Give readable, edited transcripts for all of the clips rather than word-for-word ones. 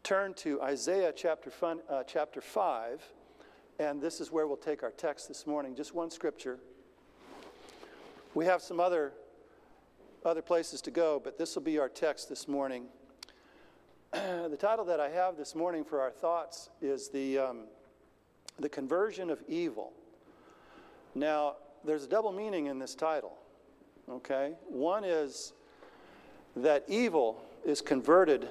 turn to Isaiah chapter 5, and this is where we'll take our text this morning. Just one scripture. We have some other places to go, but this will be our text this morning. The title that I have this morning for our thoughts is the conversion of evil. Now, there's a double meaning in this title, okay? One is that evil is converted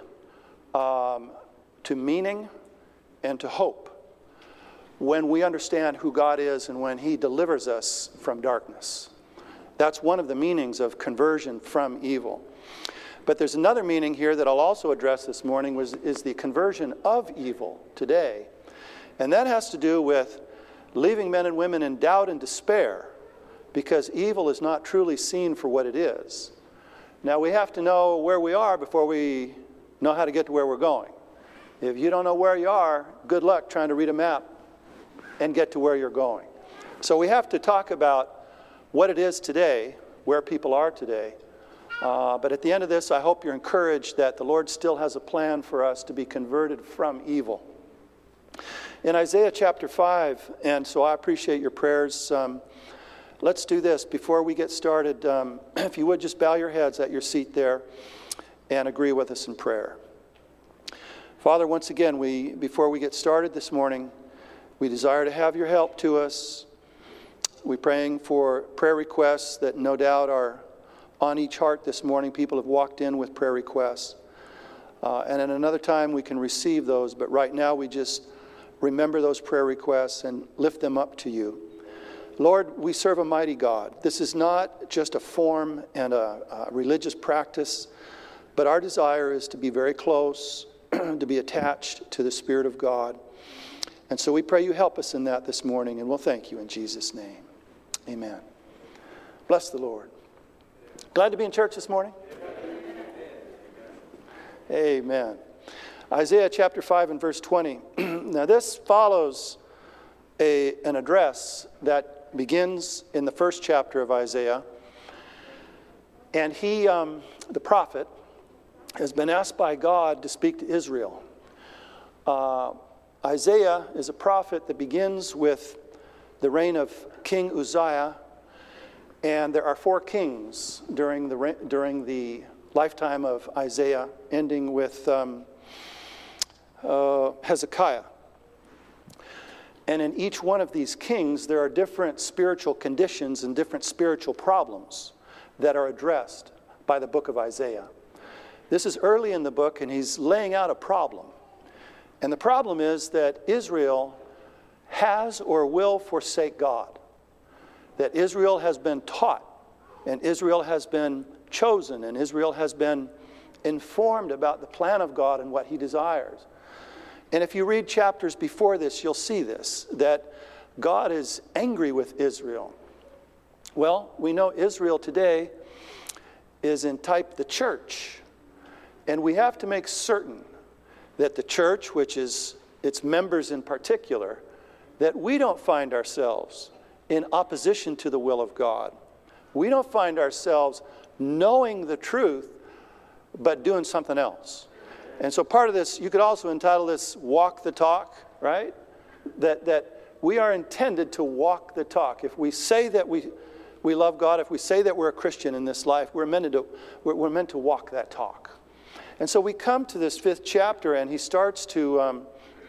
to meaning and to hope when we understand who God is and when He delivers us from darkness. That's one of the meanings of conversion from evil. But there's another meaning here that I'll also address this morning, is the conversion of evil today. And that has to do with leaving men and women in doubt and despair because evil is not truly seen for what it is. Now, we have to know where we are before we know how to get to where we're going. If you don't know where you are, good luck trying to read a map and get to where you're going. So we have to talk about what it is today, where people are today. But at the end of this, I hope you're encouraged that the Lord still has a plan for us to be converted from evil. In Isaiah chapter 5, and so I appreciate your prayers. Let's do this before we get started. If you would just bow your heads at your seat there and agree with us in prayer. Father, once again, before we get started this morning, we desire to have your help to us. We're praying for prayer requests that no doubt are on each heart this morning. People have walked in with prayer requests. And at another time we can receive those, but right now we just remember those prayer requests and lift them up to you. Lord, we serve a mighty God. This is not just a form and a religious practice, but our desire is to be very close, to be attached to the Spirit of God. And so we pray you help us in that this morning, and we'll thank you in Jesus' name. Amen. Bless the Lord. Glad to be in church this morning? Amen. Isaiah chapter 5 and verse 20. Now this follows an address that begins in the first chapter of Isaiah. And he, the prophet, has been asked by God to speak to Israel. Isaiah is a prophet that begins with the reign of King Uzziah, and there are 4 kings during the lifetime of Isaiah, ending with Hezekiah. And in each one of these kings, there are different spiritual conditions and different spiritual problems that are addressed by the book of Isaiah. This is early in the book, and he's laying out a problem. And the problem is that Israel has or will forsake God. That Israel has been taught, and Israel has been chosen, and Israel has been informed about the plan of God and what He desires. And if you read chapters before this, you'll see this, that God is angry with Israel. Well, we know Israel today is in type the church. And we have to make certain that the church, which is its members in particular, that we don't find ourselves in opposition to the will of God. We don't find ourselves knowing the truth, but doing something else. And so part of this, you could also entitle this Walk the Talk, right? That we are intended to walk the talk. If we say that we love God, if we say that we're a Christian in this life, we're meant to walk that talk. And so we come to this 5th chapter, and he starts to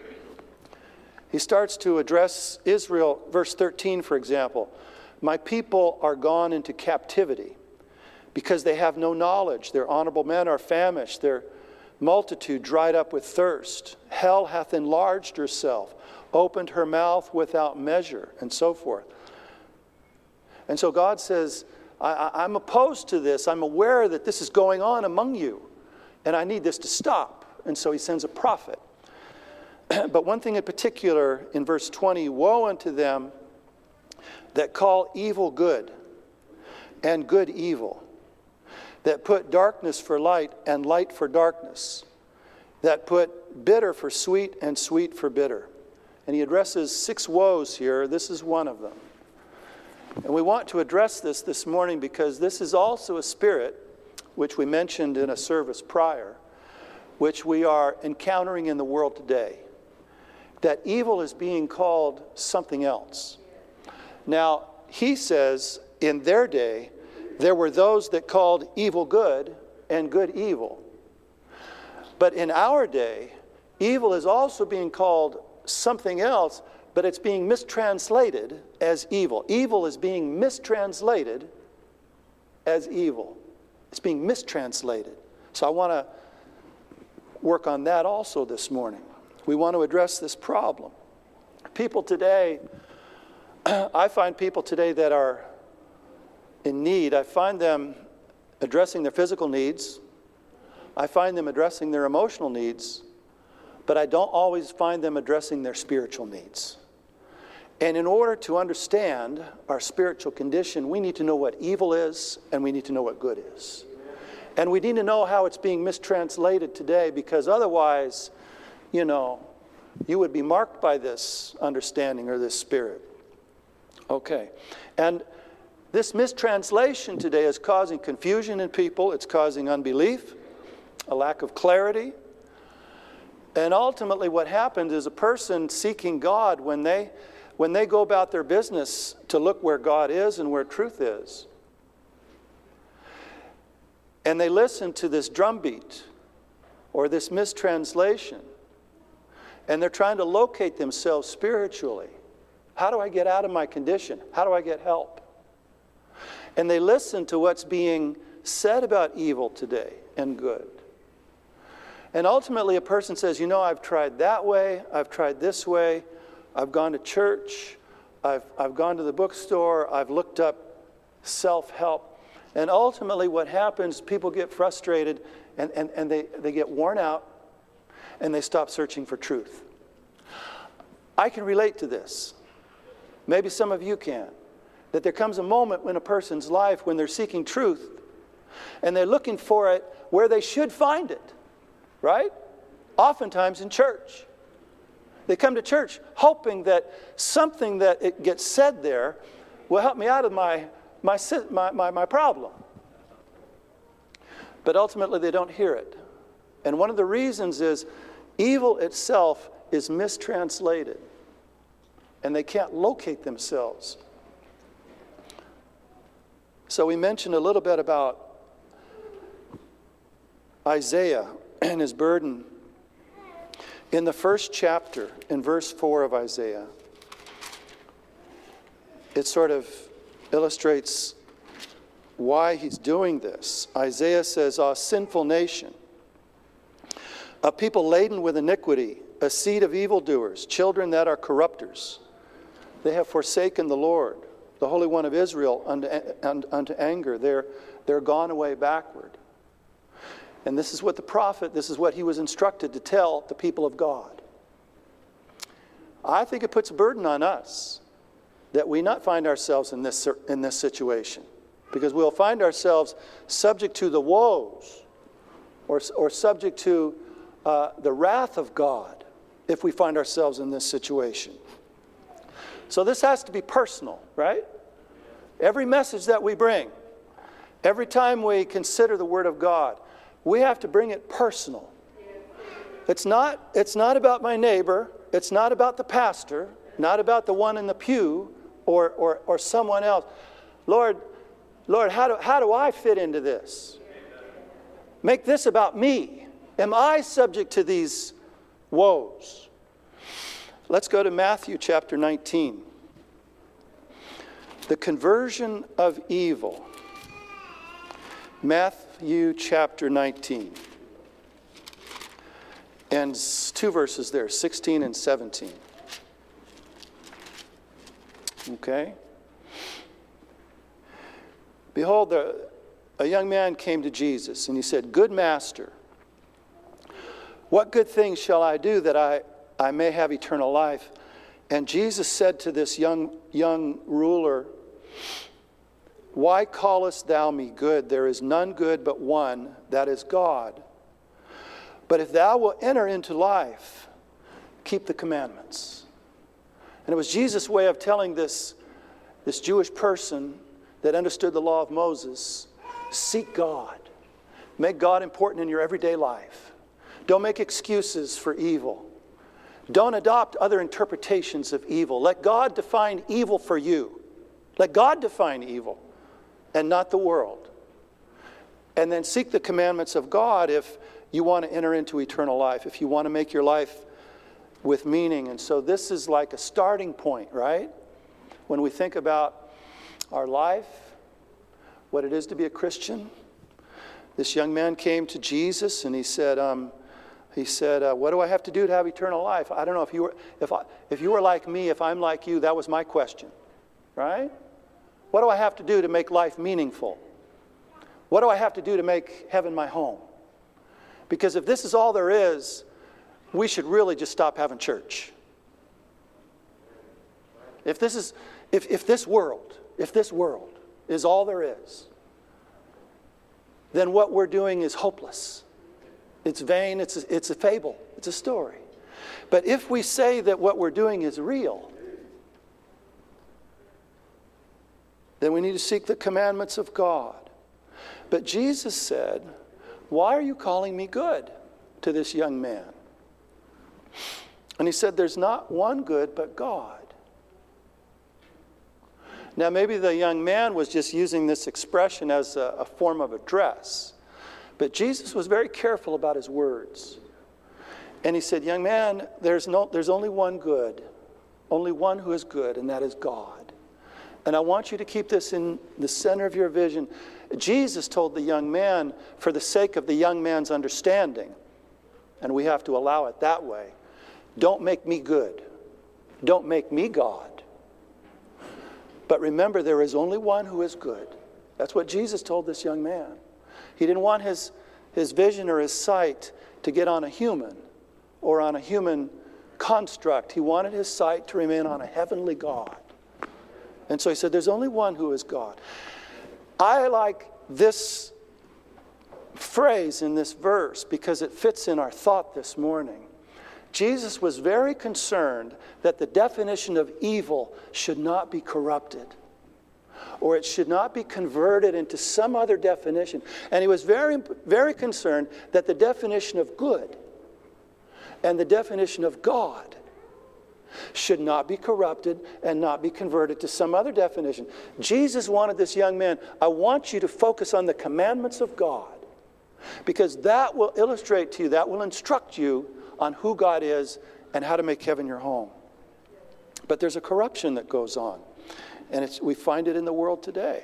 address Israel. Verse 13, for example, my people are gone into captivity because they have no knowledge. Their honorable men are famished. Their multitude dried up with thirst. Hell hath enlarged herself, opened her mouth without measure, and so forth. And so God says, I'm opposed to this. I'm aware that this is going on among you, and I need this to stop. And so he sends a prophet. But one thing in particular, in verse 20, woe unto them that call evil good and good evil, that put darkness for light and light for darkness, that put bitter for sweet and sweet for bitter. And he addresses 6 woes here. This is one of them. And we want to address this morning because this is also a spirit, which we mentioned in a service prior, which we are encountering in the world today, that evil is being called something else. Now, he says in their day, there were those that called evil good and good evil. But in our day, evil is also being called something else, but it's being mistranslated as evil. Evil is being mistranslated as evil. It's being mistranslated. So I want to work on that also this morning. We want to address this problem. People today, I find people today that are in need, I find them addressing their physical needs. I find them addressing their emotional needs, but I don't always find them addressing their spiritual needs. And in order to understand our spiritual condition, we need to know what evil is, and we need to know what good is. And we need to know how it's being mistranslated today, because otherwise, you would be marked by this understanding or this spirit. Okay. And this mistranslation today is causing confusion in people. It's causing unbelief, a lack of clarity. And ultimately what happens is a person seeking God, when they go about their business to look where God is and where truth is, and they listen to this drumbeat or this mistranslation, and they're trying to locate themselves spiritually. How do I get out of my condition? How do I get help? And they listen to what's being said about evil today and good. And ultimately a person says, I've tried that way, I've tried this way, I've gone to church, I've gone to the bookstore, I've looked up self-help. And ultimately what happens, people get frustrated and they get worn out and they stop searching for truth. I can relate to this. Maybe some of you can. That there comes a moment in a person's life when they're seeking truth and they're looking for it where they should find it, right? Oftentimes in church. They come to church hoping that something that it gets said there will help me out of my problem. But ultimately they don't hear it. And one of the reasons is evil itself is mistranslated. And they can't locate themselves. So we mentioned a little bit about Isaiah and his burden. In the first chapter, in verse 4 of Isaiah, it sort of illustrates why he's doing this. Isaiah says, "A sinful nation, a people laden with iniquity, a seed of evildoers, children that are corrupters. They have forsaken the Lord, the Holy One of Israel, unto anger. They're gone away backward." And this is what the prophet, this is what he was instructed to tell the people of God. I think it puts a burden on us that we not find ourselves in this situation, because we'll find ourselves subject to the woes or subject to the wrath of God if we find ourselves in this situation. So this has to be personal, right? Every message that we bring, every time we consider the Word of God, we have to bring it personal. It's not about my neighbor. It's not about the pastor, not about the one in the pew or someone else. Lord, how do I fit into this? Make this about me. Am I subject to these woes? Let's go to Matthew chapter 19. The conversion of evil. Matthew chapter 19. And 2 verses there, 16 and 17. Okay? Behold, a young man came to Jesus, and he said, "Good master, what good things shall I do that I may have eternal life?" And Jesus said to this young ruler, "Why callest thou me good? There is none good but one, that is God. But if thou wilt enter into life, keep the commandments." And it was Jesus' way of telling this Jewish person that understood the law of Moses, seek God. Make God important in your everyday life. Don't make excuses for evil. Don't adopt other interpretations of evil. Let God define evil for you. Let God define evil and not the world. And then seek the commandments of God if you want to enter into eternal life, if you want to make your life with meaning. And so this is like a starting point, right? When we think about our life, what it is to be a Christian. This young man came to Jesus and he said, what do I have to do to have eternal life? I don't know if you were like me, if I'm like you, that was my question, right? What do I have to do to make life meaningful? What do I have to do to make heaven my home? Because if this is all there is, we should really just stop having church. If this world is all there is, then what we're doing is hopeless. It's vain, it's a fable, it's a story. But if we say that what we're doing is real, then we need to seek the commandments of God. But Jesus said, "Why are you calling me good?" to this young man. And he said, "There's not one good but God." Now, maybe the young man was just using this expression as a form of address. But Jesus was very careful about his words. And he said, "Young man, there's only one good, only one who is good, and that is God. And I want you to keep this in the center of your vision." Jesus told the young man, for the sake of the young man's understanding, and we have to allow it that way, don't make me good. Don't make me God. But remember, there is only one who is good. That's what Jesus told this young man. He didn't want his vision or his sight to get on a human or on a human construct. He wanted his sight to remain on a heavenly God. And so he said, there's only one who is God. I like this phrase in this verse because it fits in our thought this morning. Jesus was very concerned that the definition of evil should not be corrupted, or it should not be converted into some other definition. And he was very, very concerned that the definition of good and the definition of God should not be corrupted and not be converted to some other definition. Jesus wanted this young man, I want you to focus on the commandments of God, because that will illustrate to you, that will instruct you on who God is and how to make heaven your home. But there's a corruption that goes on, and we find it in the world today.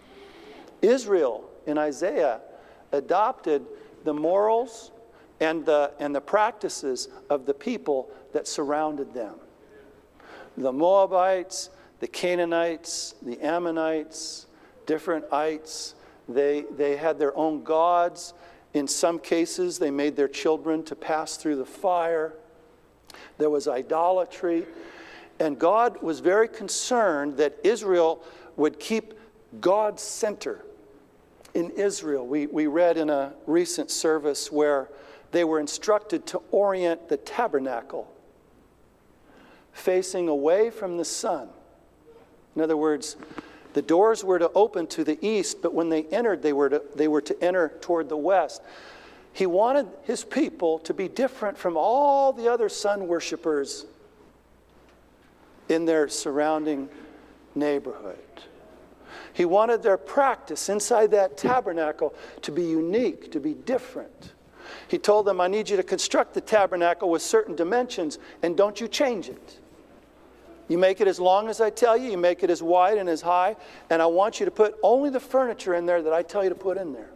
Israel in Isaiah adopted the morals and the practices of the people that surrounded them. The Moabites, the Canaanites, the Ammonites, different ites, they had their own gods. In some cases, they made their children to pass through the fire. There was idolatry. And God was very concerned that Israel would keep God's center in Israel. We read in a recent service where they were instructed to orient the tabernacle facing away from the sun. In other words, the doors were to open to the east, but when they entered, they were to enter toward the west. He wanted his people to be different from all the other sun worshipers in their surrounding neighborhood. He wanted their practice inside that tabernacle to be unique, to be different. He told them, I need you to construct the tabernacle with certain dimensions, and don't you change it. You make it as long as I tell you, you make it as wide and as high, and I want you to put only the furniture in there that I tell you to put in there.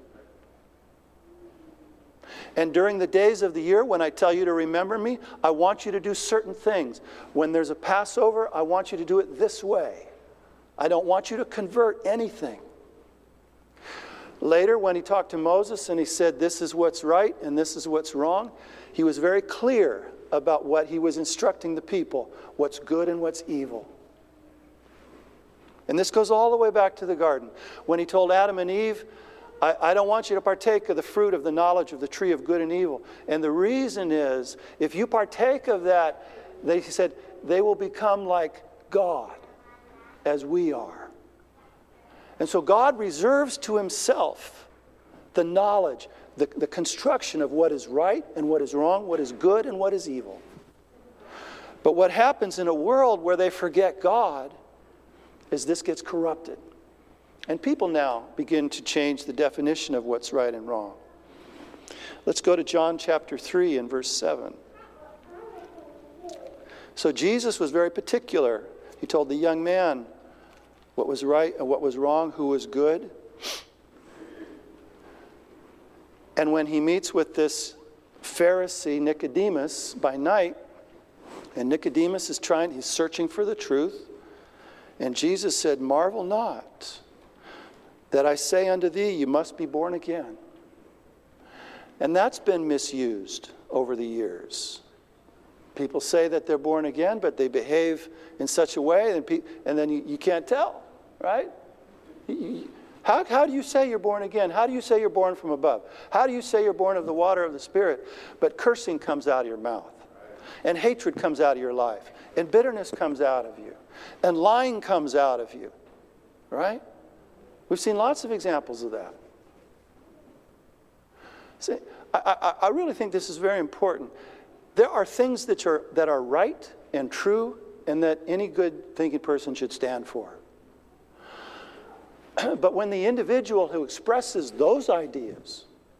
And during the days of the year when I tell you to remember me, I want you to do certain things. When there's a Passover, I want you to do it this way. I don't want you to convert anything. Later, when he talked to Moses and he said, this is what's right and this is what's wrong, he was very clear about what he was instructing the people, what's good and what's evil. And this goes all the way back to the garden. When he told Adam and Eve, I don't want you to partake of the fruit of the knowledge of the tree of good and evil. And the reason is, if you partake of that, he said, they will become like God, as we are. And so God reserves to himself the knowledge, the construction of what is right and what is wrong, what is good and what is evil. But what happens in a world where they forget God is this gets corrupted. And people now begin to change the definition of what's right and wrong. Let's go to John chapter 3 and verse 7. So Jesus was very particular. He told the young man what was right and what was wrong, who was good. And when he meets with this Pharisee Nicodemus by night, and Nicodemus he's searching for the truth, and Jesus said, "Marvel not that I say unto thee, you must be born again." And that's been misused over the years. People say that they're born again, but they behave in such a way, and then you can't tell, right? How do you say you're born again? How do you say you're born from above? How do you say you're born of the water of the Spirit? But cursing comes out of your mouth, and hatred comes out of your life, and bitterness comes out of you, and lying comes out of you, right? We've seen lots of examples of that. See, I really think this is very important. There are things that are right and true and that any good thinking person should stand for. But when the individual who expresses those ideas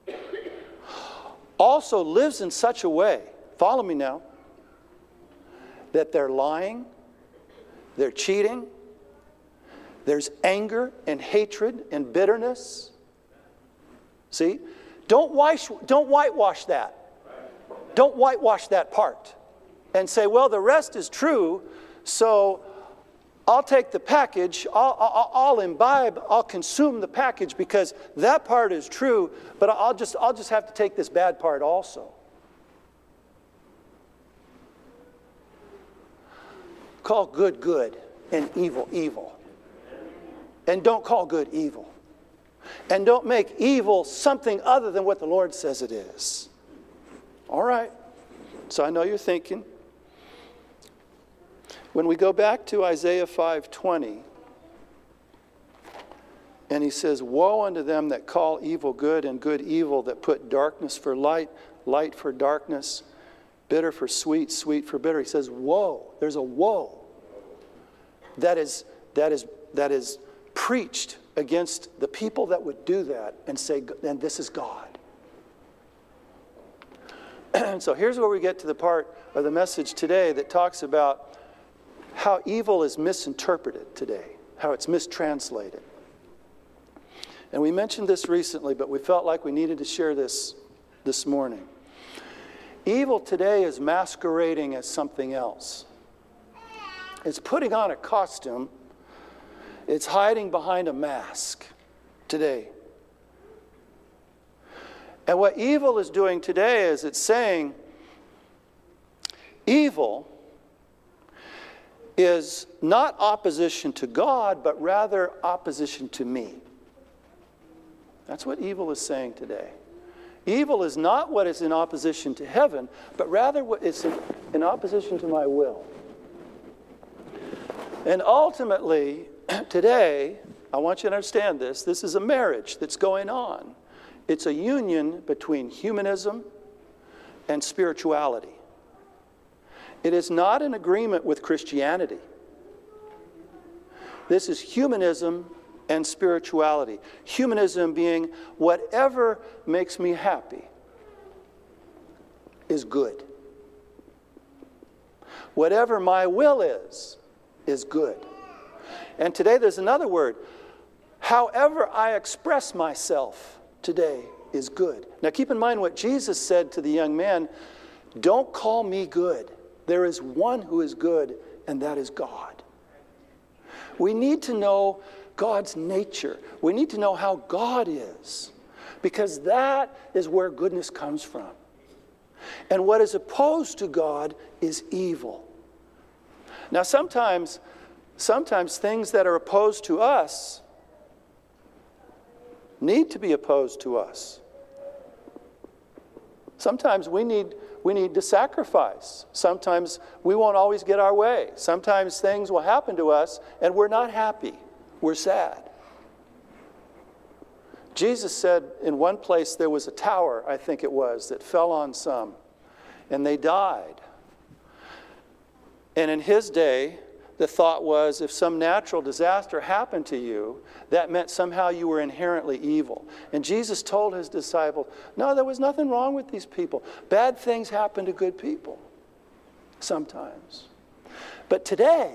also lives in such a way, follow me now, that they're lying, they're cheating, there's anger and hatred and bitterness. See? Don't whitewash that. Don't whitewash that part and say, well, the rest is true, so I'll take the package, I'll imbibe, I'll consume the package because that part is true, but I'll just have to take this bad part also. Call good good and evil evil. And don't call good evil. And don't make evil something other than what the Lord says it is. All right. So I know you're thinking. When we go back to Isaiah 5:20, and he says, "Woe unto them that call evil good and good evil, that put darkness for light, light for darkness, bitter for sweet, sweet for bitter." He says, woe. There's a woe that is preached against the people that would do that and say, and this is God. And so here's where we get to the part of the message today that talks about how evil is misinterpreted today, how it's mistranslated. And we mentioned this recently, but we felt like we needed to share this morning. Evil today is masquerading as something else. It's putting on a costume. It's hiding behind a mask today. And what evil is doing today is it's saying, evil is not opposition to God, but rather opposition to me. That's what evil is saying today. Evil is not what is in opposition to heaven, but rather what is in opposition to my will. And ultimately, today, I want you to understand this. This is a marriage that's going on. It's a union between humanism and spirituality. It is not an agreement with Christianity. This is humanism and spirituality. Humanism being whatever makes me happy is good. Whatever my will is good. And today there's another word. However I express myself today is good. Now keep in mind what Jesus said to the young man. Don't call me good. There is one who is good, and that is God. We need to know God's nature. We need to know how God is, because that is where goodness comes from. And what is opposed to God is evil. Now sometimes things that are opposed to us need to be opposed to us. Sometimes we need to sacrifice. Sometimes we won't always get our way. Sometimes things will happen to us and we're not happy. We're sad. Jesus said in one place there was a tower, I think it was, that fell on some, and they died. And in his day, the thought was if some natural disaster happened to you, that meant somehow you were inherently evil. And Jesus told his disciples, no, there was nothing wrong with these people. Bad things happen to good people sometimes. But today,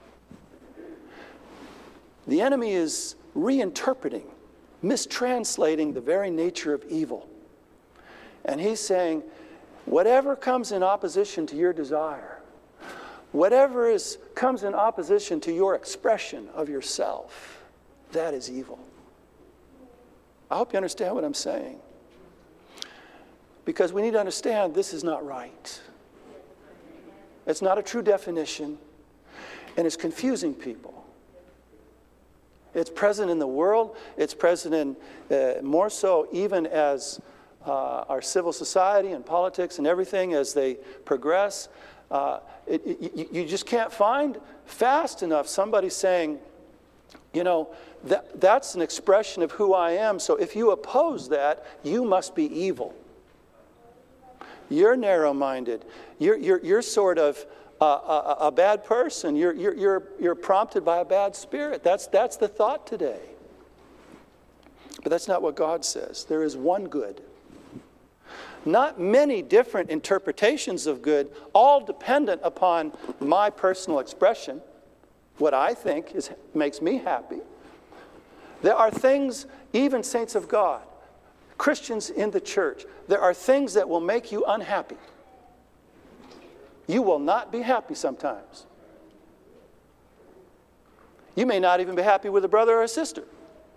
the enemy is reinterpreting, mistranslating the very nature of evil. And he's saying, whatever comes in opposition to your desire, whatever comes in opposition to your expression of yourself, that is evil. I hope you understand what I'm saying. Because we need to understand this is not right. It's not a true definition, and it's confusing people. It's present in the world. It's present in more so even as our civil society and politics and everything as they progress. You just can't find fast enough somebody saying, that's an expression of who I am, so if you oppose that, you must be evil. You're narrow-minded. You're sort of a bad person. You're prompted by a bad spirit. That's the thought today. But that's not what God says. There is one good. Not many different interpretations of good, all dependent upon my personal expression, what I think makes me happy. There are things, even saints of God, Christians in the church, there are things that will make you unhappy. You will not be happy sometimes. You may not even be happy with a brother or a sister.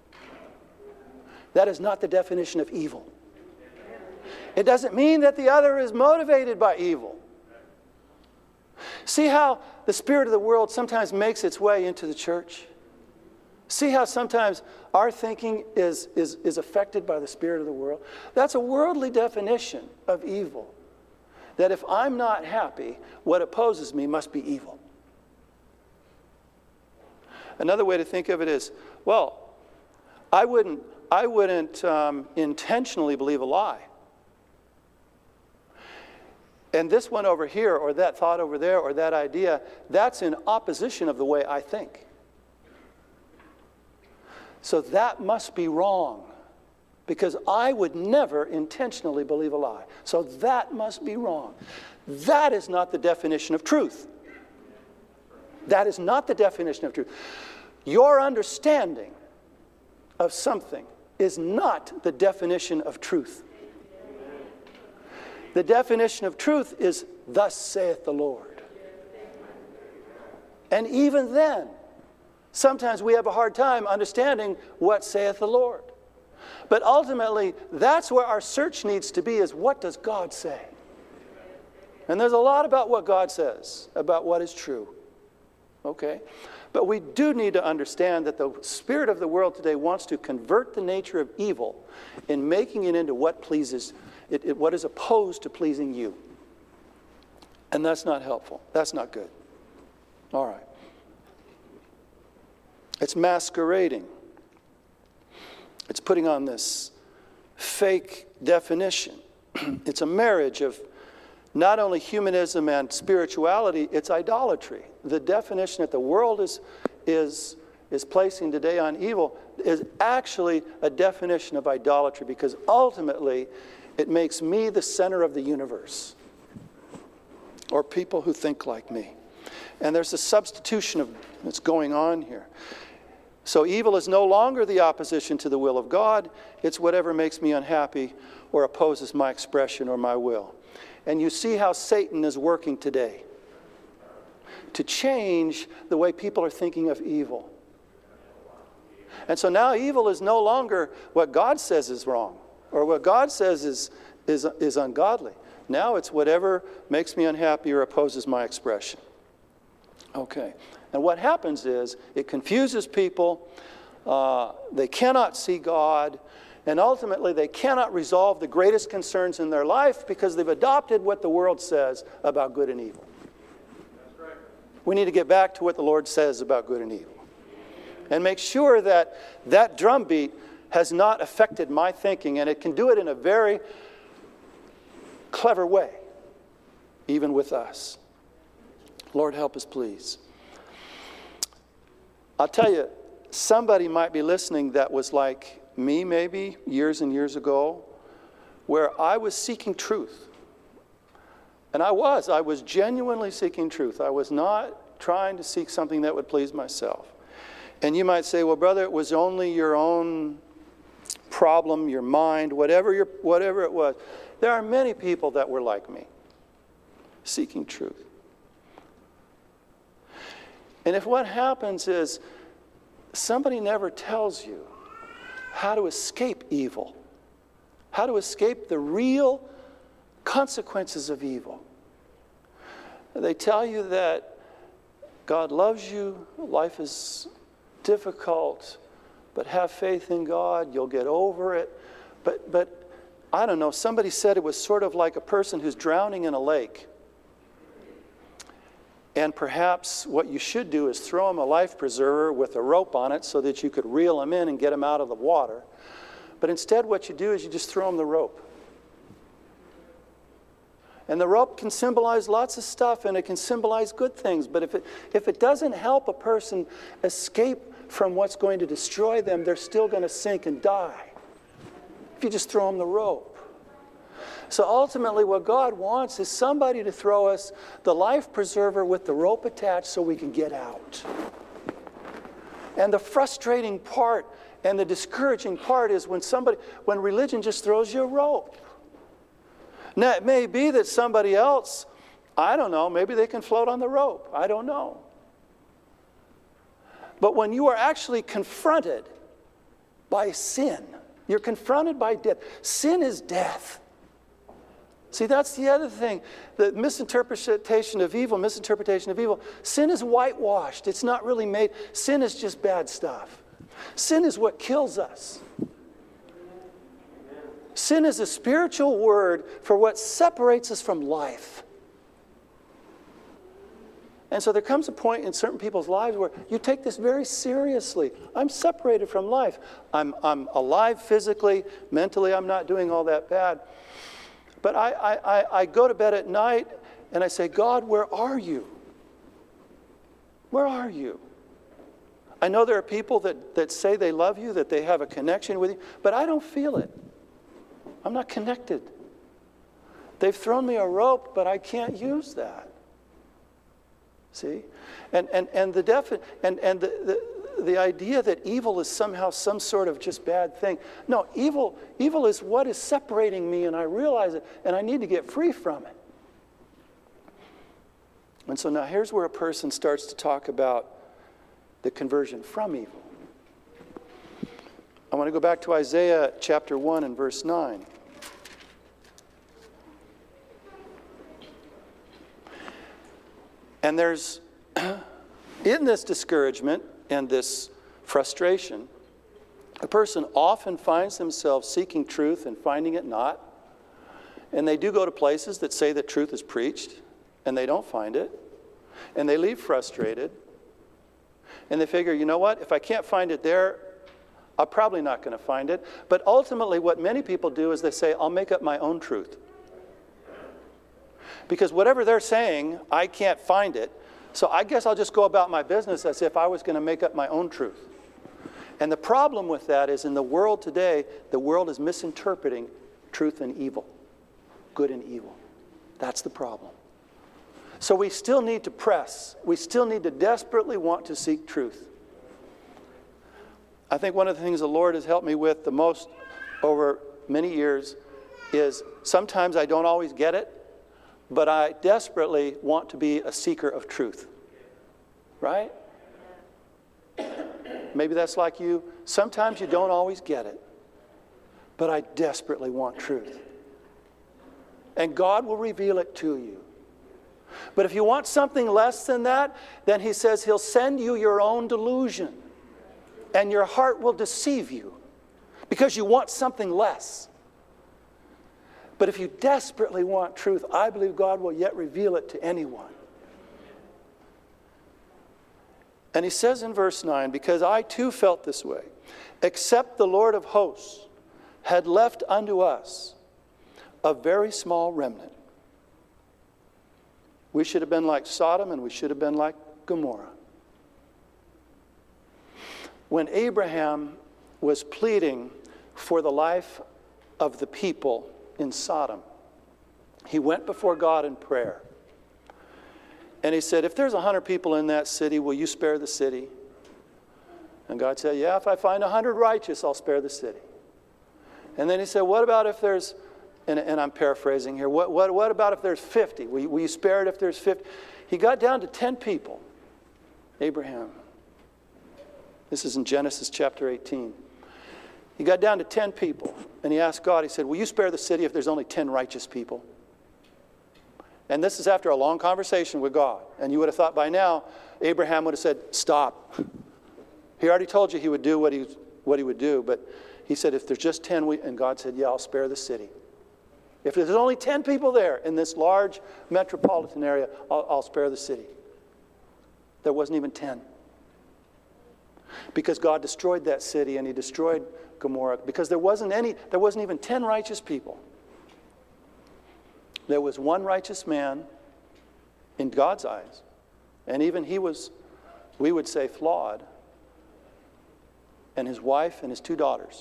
That is not the definition of evil. It doesn't mean that the other is motivated by evil. See how the spirit of the world sometimes makes its way into the church? See how sometimes our thinking is affected by the spirit of the world? That's a worldly definition of evil. That if I'm not happy, what opposes me must be evil. Another way to think of it is, well, I wouldn't intentionally believe a lie. And this one over here, or that thought over there, or that idea, that's in opposition of the way I think. So that must be wrong, because I would never intentionally believe a lie. So that must be wrong. That is not the definition of truth. That is not the definition of truth. Your understanding of something is not the definition of truth. The definition of truth is, thus saith the Lord. And even then, sometimes we have a hard time understanding what saith the Lord. But ultimately, that's where our search needs to be, is what does God say? And there's a lot about what God says, about what is true. Okay? But we do need to understand that the spirit of the world today wants to convert the nature of evil in making it into what pleases what is opposed to pleasing you. And that's not helpful. That's not good. All right. It's masquerading. It's putting on this fake definition. It's a marriage of not only humanism and spirituality, it's idolatry. The definition that the world is placing today on evil is actually a definition of idolatry, because ultimately it makes me the center of the universe, or people who think like me. And there's a substitution that's going on here. So evil is no longer the opposition to the will of God. It's whatever makes me unhappy or opposes my expression or my will. And you see how Satan is working today to change the way people are thinking of evil. And so now evil is no longer what God says is wrong, or what God says is ungodly. Now it's whatever makes me unhappy or opposes my expression. Okay. And what happens is it confuses people. They cannot see God. And ultimately, they cannot resolve the greatest concerns in their life because they've adopted what the world says about good and evil. That's right. We need to get back to what the Lord says about good and evil. And make sure that that drumbeat has not affected my thinking, and it can do it in a very clever way, even with us. Lord, help us, please. I'll tell you, somebody might be listening that was like me maybe years and years ago, where I was seeking truth. And I was genuinely seeking truth. I was not trying to seek something that would please myself. And you might say, well, brother, it was only your own problem, your mind, whatever it was. There are many people that were like me, seeking truth. And if what happens is somebody never tells you how to escape evil, how to escape the real consequences of evil. They tell you that God loves you, life is difficult, but have faith in God, you'll get over it. But I don't know, somebody said it was sort of like a person who's drowning in a lake. And perhaps what you should do is throw him a life preserver with a rope on it so that you could reel him in and get him out of the water. But instead what you do is you just throw him the rope. And the rope can symbolize lots of stuff, and it can symbolize good things. But if it doesn't help a person escape from what's going to destroy them, they're still going to sink and die if you just throw them the rope. So ultimately what God wants is somebody to throw us the life preserver with the rope attached so we can get out. And the frustrating part and the discouraging part is when religion just throws you a rope. Now, it may be that somebody else, I don't know, maybe they can float on the rope. I don't know. But when you are actually confronted by sin, you're confronted by death. Sin is death. See, that's the other thing. The misinterpretation of evil. Sin is whitewashed. It's not really made. Sin is just bad stuff. Sin is what kills us. Sin is a spiritual word for what separates us from life. And so there comes a point in certain people's lives where you take this very seriously. I'm separated from life. I'm alive physically, mentally I'm not doing all that bad. But I go to bed at night and I say, God, where are you? Where are you? I know there are people that say they love you, that they have a connection with you, but I don't feel it. I'm not connected. They've thrown me a rope, but I can't use that. See? And the idea that evil is somehow some sort of just bad thing. No, evil is what is separating me, and I realize it, and I need to get free from it. And so now here's where a person starts to talk about the conversion from evil. I want to go back to Isaiah chapter 1 and verse 9. And there's, in this discouragement and this frustration, a person often finds themselves seeking truth and finding it not. And they do go to places that say that truth is preached, and they don't find it. And they leave frustrated. And they figure, you know what, if I can't find it there, I'm probably not going to find it. But ultimately what many people do is they say, I'll make up my own truth. Because whatever they're saying, I can't find it. So I guess I'll just go about my business as if I was going to make up my own truth. And the problem with that is in the world today, the world is misinterpreting truth and evil, good and evil. That's the problem. So we still need to press. We still need to desperately want to seek truth. I think one of the things the Lord has helped me with the most over many years is sometimes I don't always get it, but I desperately want to be a seeker of truth. Right? Maybe that's like you. Sometimes you don't always get it, but I desperately want truth. And God will reveal it to you. But if you want something less than that, then he says he'll send you your own delusion. And your heart will deceive you because you want something less. But if you desperately want truth, I believe God will yet reveal it to anyone. And he says in verse 9, because I too felt this way, except the Lord of hosts had left unto us a very small remnant. We should have been like Sodom, and we should have been like Gomorrah. When Abraham was pleading for the life of the people in Sodom, he went before God in prayer. And he said, if there's 100 people in that city, will you spare the city? And God said, yeah, if I find 100 righteous, I'll spare the city. And then he said, what about if there's, and I'm paraphrasing here, what about if there's 50? Will you spare it if there's 50? He got down to 10 people, Abraham. This is in Genesis chapter 18. He got down to 10 people, and he asked God, he said, will you spare the city if there's only 10 righteous people? And this is after a long conversation with God. And you would have thought by now, Abraham would have said, stop. He already told you he would do what he would do, but he said, if there's just 10, and God said, yeah, I'll spare the city. If there's only 10 people there in this large metropolitan area, I'll spare the city. There wasn't even 10. Because God destroyed that city, and he destroyed Gomorrah, because there wasn't even 10 righteous people. There was one righteous man in God's eyes, and even he was, we would say, flawed, and his wife and his 2 daughters,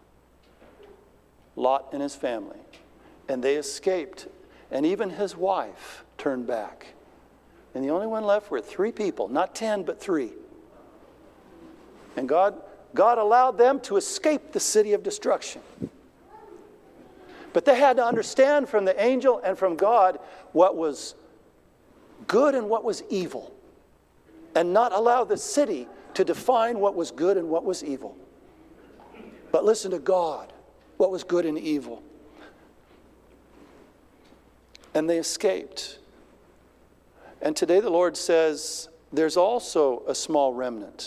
Lot and his family, and they escaped, and even his wife turned back. And the only one left were 3 people, not 10, but 3. And God allowed them to escape the city of destruction. But they had to understand from the angel and from God what was good and what was evil, and not allow the city to define what was good and what was evil. But listen to God, what was good and evil. And they escaped. And today the Lord says, there's also a small remnant.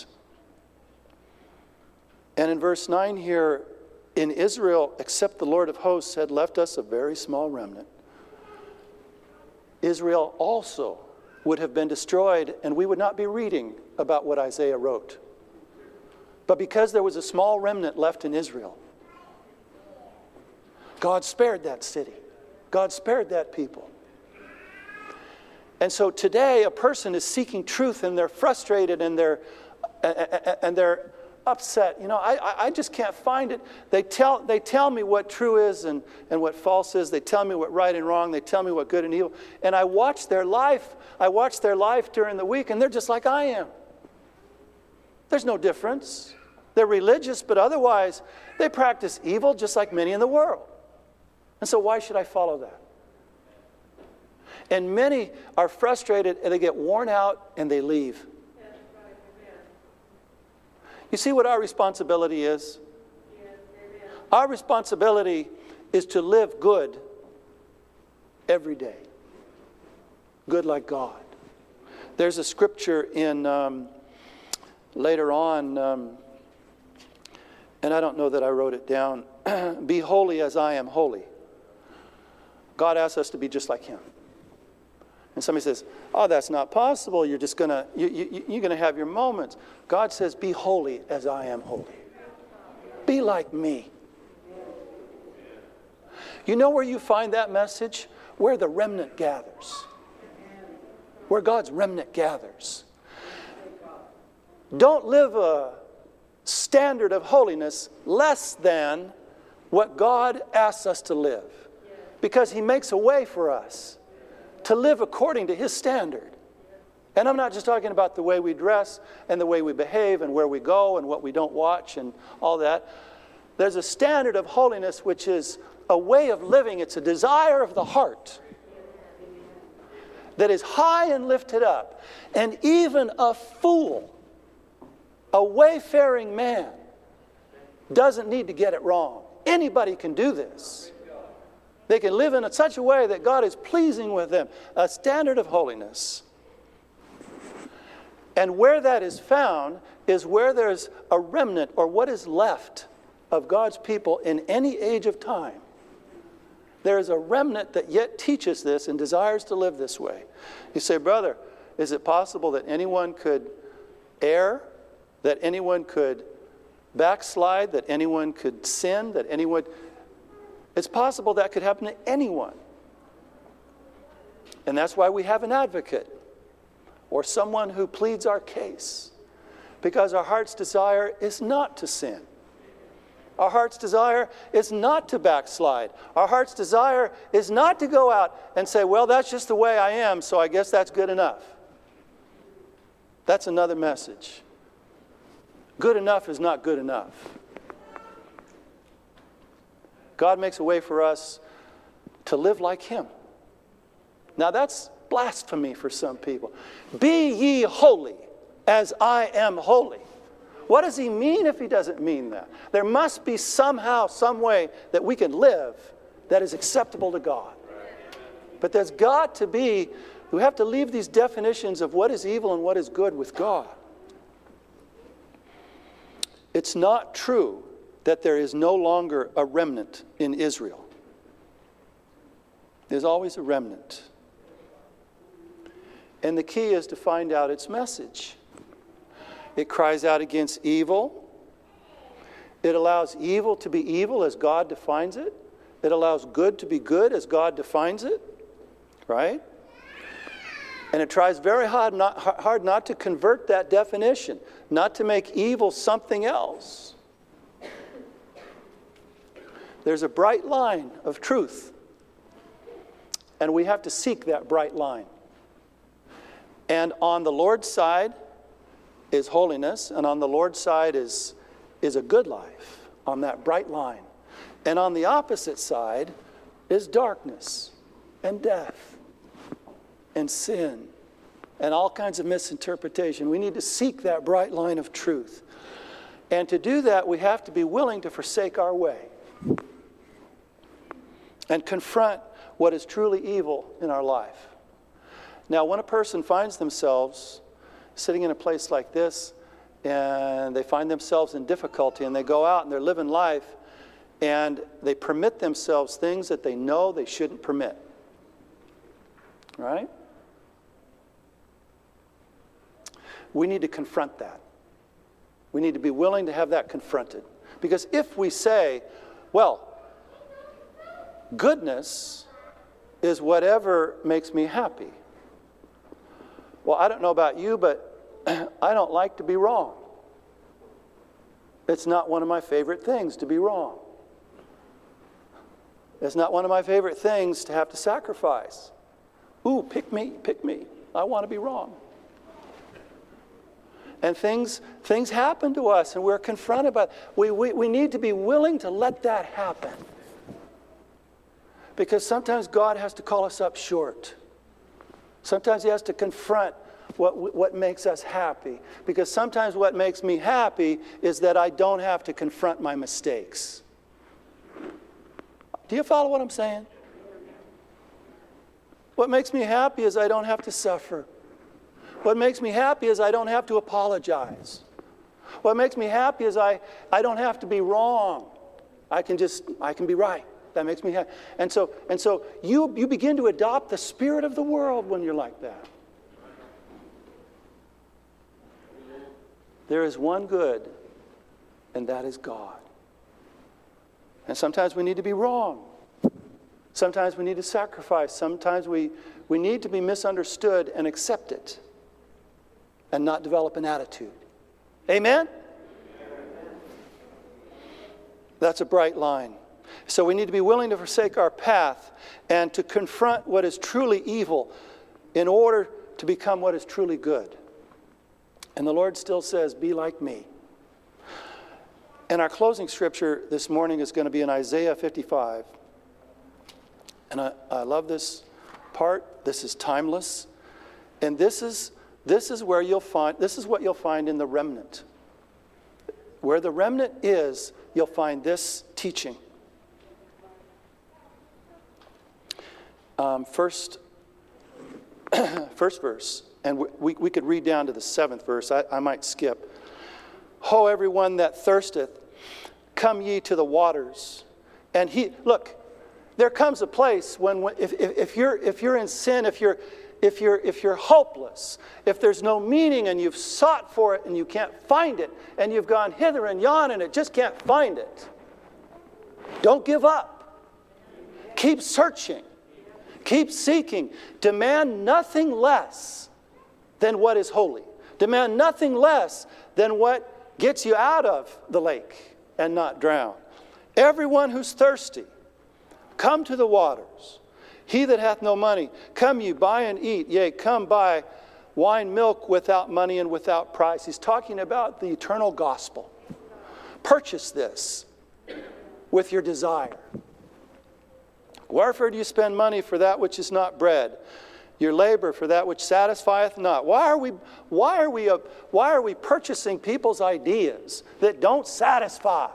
And in verse 9 here, in Israel, except the Lord of hosts had left us a very small remnant. Israel also would have been destroyed, and we would not be reading about what Isaiah wrote. But because there was a small remnant left in Israel, God spared that city. God spared that people. And so today a person is seeking truth, and they're frustrated, and they're upset. You know, I just can't find it. They tell me what true is and what false is. They tell me what right and wrong. They tell me what good and evil. And I watch their life. I watch their life during the week, and they're just like I am. There's no difference. They're religious, but otherwise they practice evil just like many in the world. And so why should I follow that? And many are frustrated, and they get worn out, and they leave. You see what our responsibility is? Our responsibility is to live good every day. Good like God. There's a scripture in later on, and I don't know that I wrote it down. Be holy as I am holy. God asks us to be just like him. And somebody says, oh, that's not possible. You're just going to, you're going to have your moments. God says, be holy as I am holy. Be like me. You know where you find that message? Where the remnant gathers. Where God's remnant gathers. Don't live a standard of holiness less than what God asks us to live. Because he makes a way for us to live according to his standard. And I'm not just talking about the way we dress and the way we behave and where we go and what we don't watch and all that. There's a standard of holiness which is a way of living. It's a desire of the heart that is high and lifted up. And even a fool, a wayfaring man, doesn't need to get it wrong. Anybody can do this. They can live in such a way that God is pleasing with them. A standard of holiness. And where that is found is where there's a remnant, or what is left of God's people in any age of time. There is a remnant that yet teaches this and desires to live this way. You say, brother, is it possible that anyone could err, that anyone could backslide, that anyone could sin, that anyone... It's possible that could happen to anyone. And that's why we have an advocate or someone who pleads our case. Because our heart's desire is not to sin. Our heart's desire is not to backslide. Our heart's desire is not to go out and say, well, that's just the way I am, so I guess that's good enough. That's another message. Good enough is not good enough. God makes a way for us to live like Him. Now that's blasphemy for some people. Be ye holy as I am holy. What does He mean if He doesn't mean that? There must be somehow, some way that we can live that is acceptable to God. But there's got to be, we have to leave these definitions of what is evil and what is good with God. It's not true that there is no longer a remnant in Israel. There's always a remnant. And the key is to find out its message. It cries out against evil. It allows evil to be evil as God defines it. It allows good to be good as God defines it. Right? And it tries very hard not to convert that definition, not to make evil something else. There's a bright line of truth, and we have to seek that bright line. And on the Lord's side is holiness, and on the Lord's side is a good life, on that bright line. And on the opposite side is darkness and death and sin and all kinds of misinterpretation. We need to seek that bright line of truth. And to do that, we have to be willing to forsake our way and confront what is truly evil in our life. Now, when a person finds themselves sitting in a place like this, and they find themselves in difficulty, and they go out and they're living life, and they permit themselves things that they know they shouldn't permit. Right? We need to confront that. We need to be willing to have that confronted. Because if we say, well, goodness is whatever makes me happy. Well, I don't know about you, but I don't like to be wrong. It's not one of my favorite things to be wrong. It's not one of my favorite things to have to sacrifice. Ooh, pick me. I want to be wrong. And things happen to us, and we're confronted by it. We need to be willing to let that happen. Because sometimes God has to call us up short. Sometimes He has to confront what makes us happy. Because sometimes what makes me happy is that I don't have to confront my mistakes. Do you follow what I'm saying? What makes me happy is I don't have to suffer. What makes me happy is I don't have to apologize. What makes me happy is I don't have to be wrong. I can be right. That makes me happy. And so you begin to adopt the spirit of the world when you're like that. There is one good, and that is God. And sometimes we need to be wrong. Sometimes we need to sacrifice. Sometimes we need to be misunderstood and accept it and not develop an attitude. Amen? That's a bright line. So we need to be willing to forsake our path and to confront what is truly evil in order to become what is truly good. And the Lord still says, be like me. And our closing scripture this morning is going to be in Isaiah 55. And I love this part. This is timeless. And this is where you'll find, this is what you'll find in the remnant. Where the remnant is, you'll find this teaching. First verse, and we could read down to the 7th verse. I might skip. Ho, everyone that thirsteth, come ye to the waters. And look, there comes a place when if you're in sin, if you're you're hopeless, if there's no meaning and you've sought for it and you can't find it, and you've gone hither and yon and it just can't find it, don't give up. Keep searching. Keep seeking. Demand nothing less than what is holy. Demand nothing less than what gets you out of the lake and not drown. Everyone who's thirsty, come to the waters. He that hath no money, come ye, buy and eat. Yea, come buy wine, milk without money and without price. He's talking about the eternal gospel. Purchase this with your desire. Wherefore do you spend money for that which is not bread, your labor for that which satisfieth not? Why are we purchasing people's ideas that don't satisfy?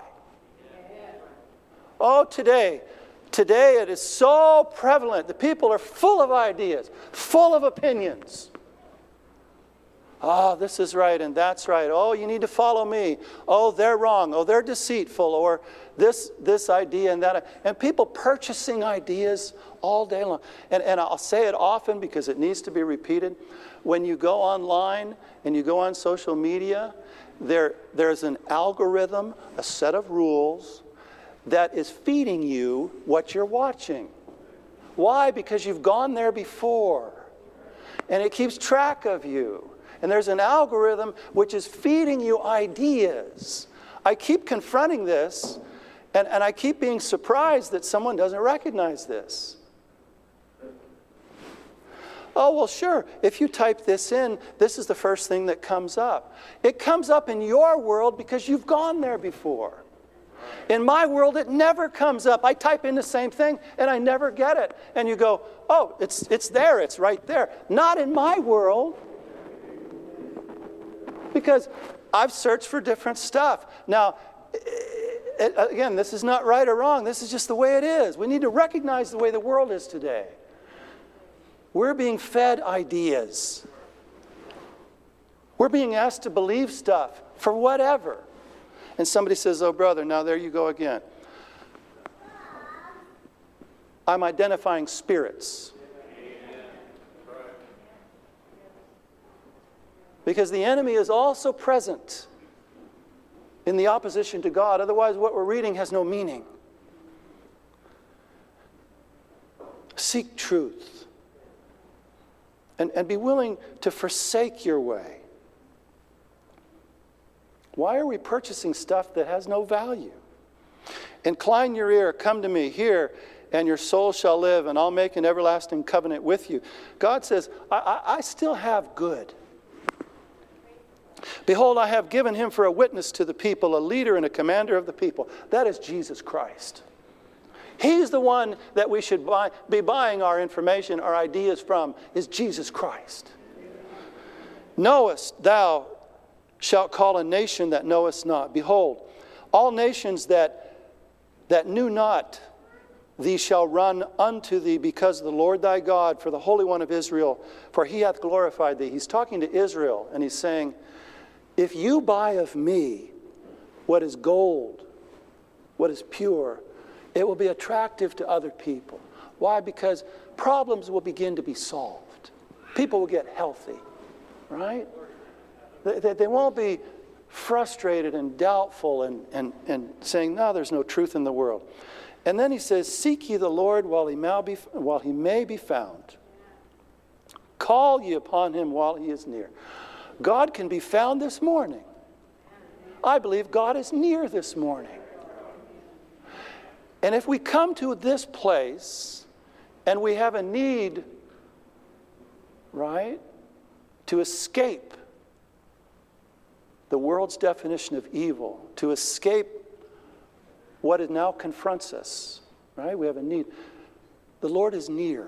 Oh, today it is so prevalent. The people are full of ideas, full of opinions. Oh, this is right and that's right. Oh, you need to follow me. Oh, they're wrong. Oh, they're deceitful. Or this idea and that. And people purchasing ideas all day long. And I'll say it often because it needs to be repeated. When you go online and you go on social media, there's an algorithm, a set of rules that is feeding you what you're watching. Why? Because you've gone there before. And it keeps track of you. And there's an algorithm which is feeding you ideas. I keep confronting this, and I keep being surprised that someone doesn't recognize this. Oh, well, sure, if you type this in, this is the first thing that comes up. It comes up in your world because you've gone there before. In my world, it never comes up. I type in the same thing, and I never get it. And you go, oh, it's there, it's right there. Not in my world. Because I've searched for different stuff. Now, again, this is not right or wrong. This is just the way it is. We need to recognize the way the world is today. We're being fed ideas. We're being asked to believe stuff for whatever. And somebody says, oh, brother, now there you go again. I'm identifying spirits. Because the enemy is also present in the opposition to God. Otherwise, what we're reading has no meaning. Seek truth. And be willing to forsake your way. Why are we purchasing stuff that has no value? Incline your ear, come to me, hear, and your soul shall live, and I'll make an everlasting covenant with you. God says, I still have good. Behold, I have given him for a witness to the people, a leader and a commander of the people. That is Jesus Christ. He's the one that we should be buying our information, our ideas from, is Jesus Christ. Knowest thou shalt call a nation that knowest not. Behold, all nations that knew not thee shall run unto thee, because of the Lord thy God, for the Holy One of Israel, for he hath glorified thee. He's talking to Israel, and he's saying, if you buy of me what is gold, what is pure, it will be attractive to other people. Why? Because problems will begin to be solved. People will get healthy, right? They won't be frustrated and doubtful and saying, no, there's no truth in the world. And then he says, seek ye the Lord while he may be found. Call ye upon him while he is near. God can be found this morning. I believe God is near this morning. And if we come to this place and we have a need, right, to escape the world's definition of evil, to escape what it now confronts us, right? We have a need. The Lord is near.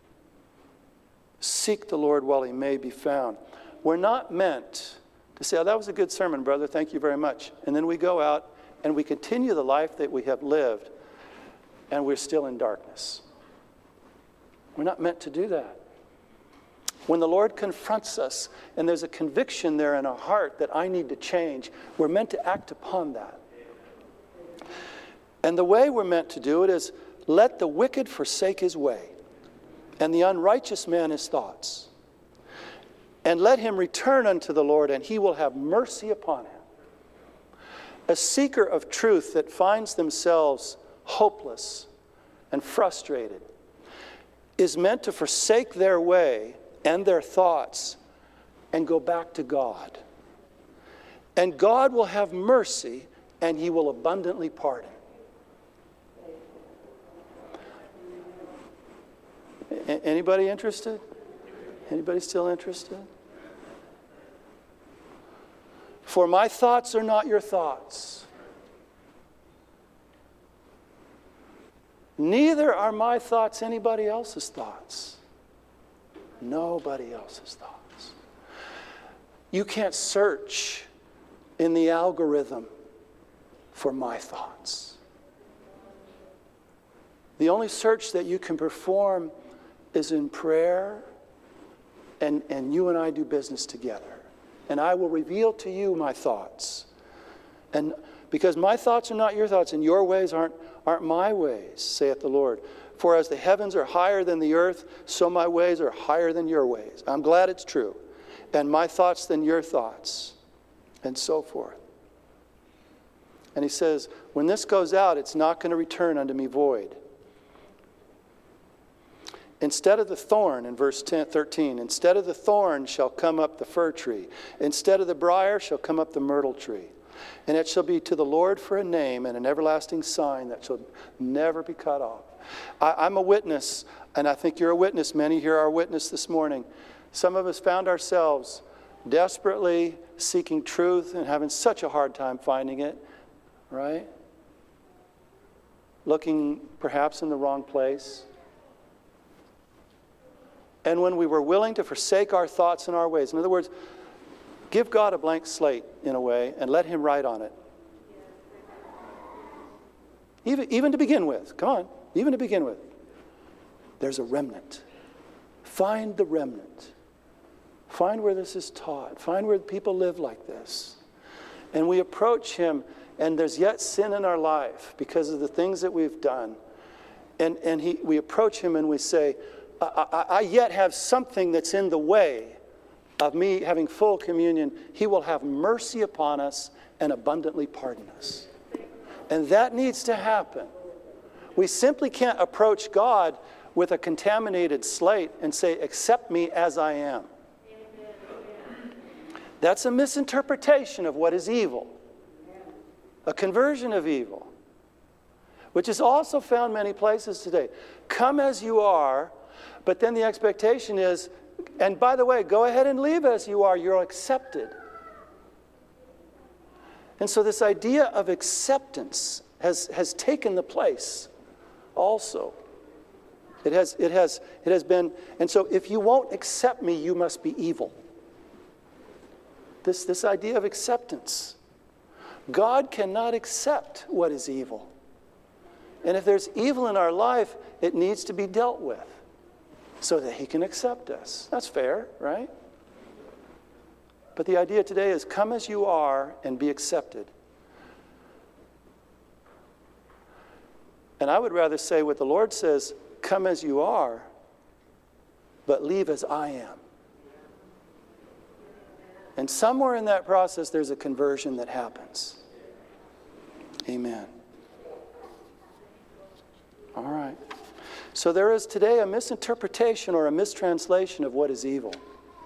Seek the Lord while he may be found. We're not meant to say, oh, that was a good sermon, brother, thank you very much. And then we go out and we continue the life that we have lived, and we're still in darkness. We're not meant to do that. When the Lord confronts us and there's a conviction there in our heart that I need to change, we're meant to act upon that. And the way we're meant to do it is let the wicked forsake his way. and the unrighteous man his thoughts. And let him return unto the Lord, and he will have mercy upon him. A seeker of truth that finds themselves hopeless and frustrated is meant to forsake their way and their thoughts and go back to God. And God will have mercy, and he will abundantly pardon. Anybody interested? Anybody still interested? For my thoughts are not your thoughts. Neither are my thoughts anybody else's thoughts. Nobody else's thoughts. You can't search in the algorithm for my thoughts. The only search that you can perform is in prayer, and you and I do business together. And I will reveal to you my thoughts. And because my thoughts are not your thoughts, and your ways aren't my ways, saith the Lord. For as the heavens are higher than the earth, so my ways are higher than your ways. I'm glad it's true. And my thoughts than your thoughts, and so forth. And he says, when this goes out, it's not going to return unto me void. Instead of the thorn, in verse 13, instead of the thorn shall come up the fir tree. Instead of the briar shall come up the myrtle tree. And it shall be to the Lord for a name and an everlasting sign that shall never be cut off. I'm a witness, and I think you're a witness. Many here are a witness this morning. Some of us found ourselves desperately seeking truth and having such a hard time finding it, right? Looking perhaps in the wrong place. And when we were willing to forsake our thoughts and our ways, in other words, give God a blank slate in a way and let him write on it. Even to begin with, come on, even to begin with, there's a remnant. Find the remnant. Find where this is taught. Find where people live like this. And we approach him, and there's yet sin in our life because of the things that we've done. And we approach him and we say, I yet have something that's in the way of me having full communion. He will have mercy upon us and abundantly pardon us. And that needs to happen. We simply can't approach God with a contaminated slate and say, accept me as I am. That's a misinterpretation of what is evil. A conversion of evil, which is also found many places today. Come as you are. But then the expectation is, and by the way, go ahead and leave as you are. You're accepted. And so this idea of acceptance has taken the place also. It has been, and so if you won't accept me, you must be evil. This idea of acceptance. God cannot accept what is evil. And if there's evil in our life, it needs to be dealt with, so that he can accept us. That's fair, right? But the idea today is come as you are and be accepted. And I would rather say what the Lord says, come as you are, but leave as I am. And somewhere in that process, there's a conversion that happens. Amen. All right. So there is today a misinterpretation or a mistranslation of what is evil.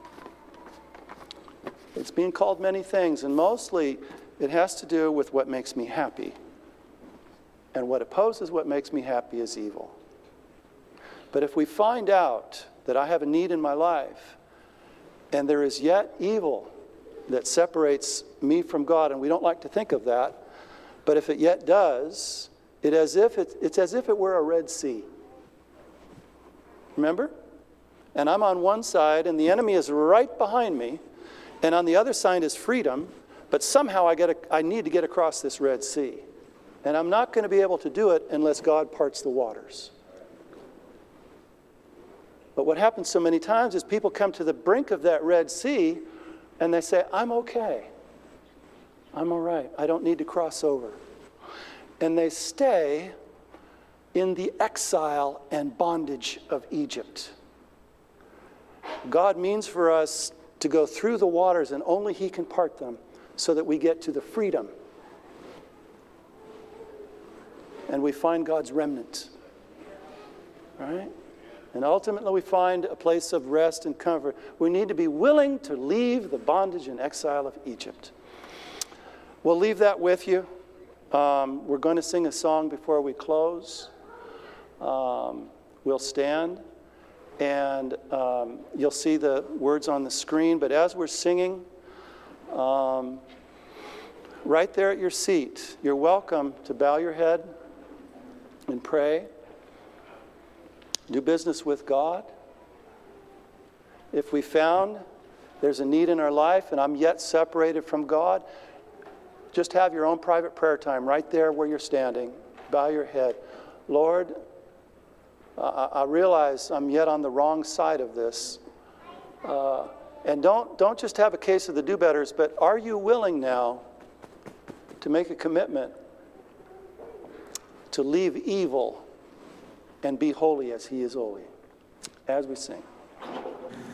It's being called many things, and mostly it has to do with what makes me happy. And what opposes what makes me happy is evil. But if we find out that I have a need in my life, and there is yet evil that separates me from God, and we don't like to think of that, but if it yet does, it's as if it were a Red Sea. Remember? And I'm on one side, and the enemy is right behind me, and on the other side is freedom, but somehow I need to get across this Red Sea. And I'm not going to be able to do it unless God parts the waters. But what happens so many times is people come to the brink of that Red Sea, and they say, I'm okay. I'm all right. I don't need to cross over. And they stay in the exile and bondage of Egypt. God means for us to go through the waters, and only He can part them so that we get to the freedom. And we find God's remnant. Right? And ultimately we find a place of rest and comfort. We need to be willing to leave the bondage and exile of Egypt. We'll leave that with you. We're going to sing a song before we close. We'll stand, and you'll see the words on the screen. But as we're singing, right there at your seat, you're welcome to bow your head and pray. Do business with God. If we found there's a need in our life and I'm yet separated from God, just have your own private prayer time right there where you're standing. Bow your head. Lord, I realize I'm yet on the wrong side of this. And don't just have a case of the do-betters, but are you willing now to make a commitment to leave evil and be holy as He is holy? As we sing.